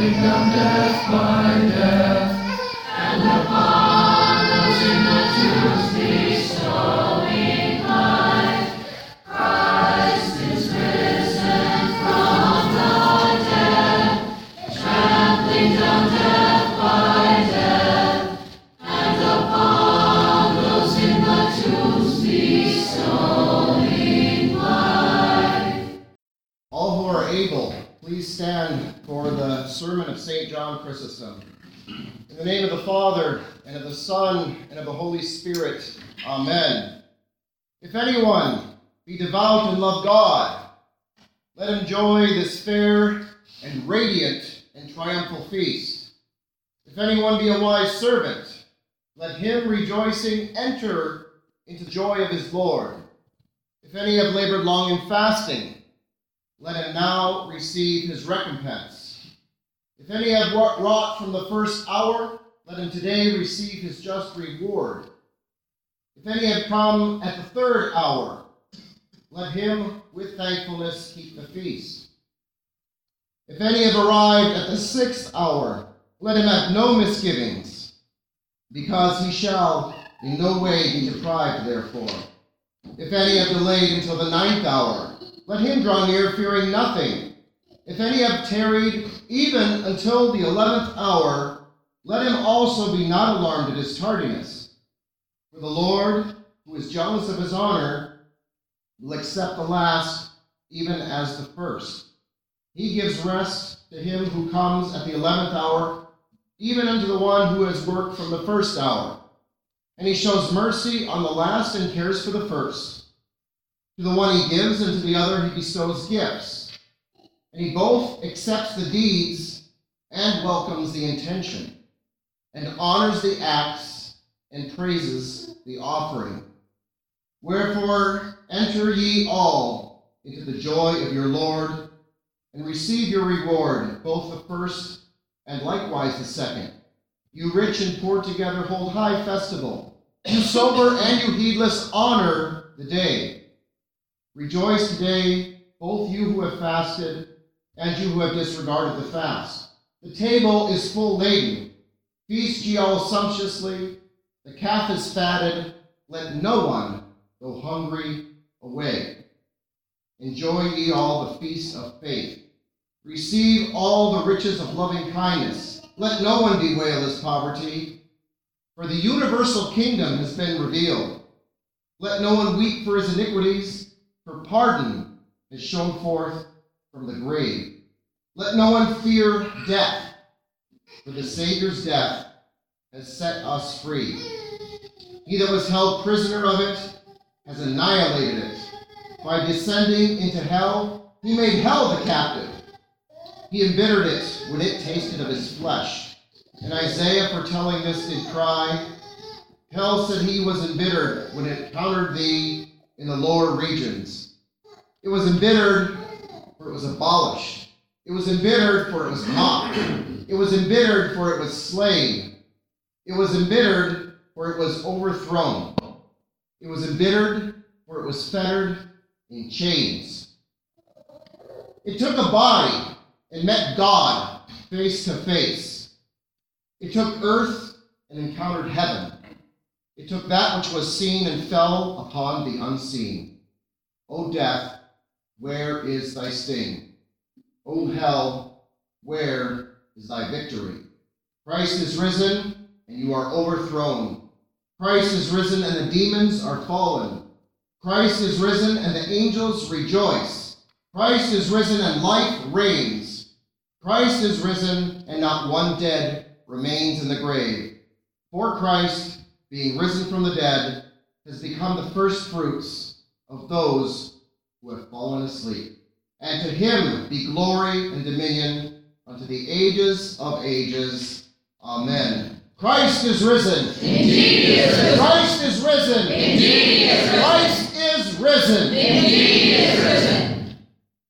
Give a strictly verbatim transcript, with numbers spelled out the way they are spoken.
In the name of the Father, and of the Son, and of the Holy Spirit. Amen. If anyone be devout and love God, let him enjoy this fair and radiant and triumphal feast. If anyone be a wise servant, let him rejoicing enter into the joy of his Lord. If any have labored long in fasting, let him now receive his recompense. If any have wrought from the first hour, let him today receive his just reward. If any have come at the third hour, let him with thankfulness keep the feast. If any have arrived at the sixth hour, let him have no misgivings, because he shall in no way be deprived therefore. If any have delayed until the ninth hour, let him draw near, fearing nothing. If any have tarried even until the eleventh hour, let him also be not alarmed at his tardiness. For the Lord, who is jealous of his honor, will accept the last even as the first. He gives rest to him who comes at the eleventh hour, even unto the one who has worked from the first hour. And he shows mercy on the last and cares for the first. To the one he gives, and to the other he bestows gifts. And he both accepts the deeds and welcomes the intention, and honors the acts and praises the offering. Wherefore enter ye all into the joy of your Lord, and receive your reward, both the first and likewise the second. You rich and poor together hold high festival. You sober and you heedless honor the day. Rejoice today, both you who have fasted and you who have disregarded the fast. The table is full laden. Feast ye all sumptuously. The calf is fatted. Let no one go hungry away. Enjoy ye all the feast of faith. Receive all the riches of loving kindness. Let no one bewail his poverty, for the universal kingdom has been revealed. Let no one weep for his iniquities, for pardon is shown forth from the grave. Let no one fear death, for the Savior's death has set us free. He that was held prisoner of it has annihilated it. By descending into hell, he made hell the captive. He embittered it when it tasted of his flesh. And Isaiah, foretelling this, did cry, hell, said he, was embittered when it encountered thee in the lower regions. It was embittered, for it was abolished. It was embittered, for it was mocked. It was embittered, for it was slain. It was embittered, for it was overthrown. It was embittered, for it was fettered in chains. It took a body and met God face to face. It took earth and encountered heaven. It took that which was seen and fell upon the unseen. O death, where is thy sting? O hell, where is thy victory? Christ is risen, and you are overthrown. Christ is risen, and the demons are fallen. Christ is risen, and the angels rejoice. Christ is risen, and life reigns. Christ is risen, and not one dead remains in the grave. For Christ, being risen from the dead, has become the first fruits of those who have fallen asleep. And to him be glory and dominion unto the ages of ages. Amen. Christ is risen. Indeed he is risen. Christ is risen. Indeed he is risen. Christ is risen. Indeed he is risen.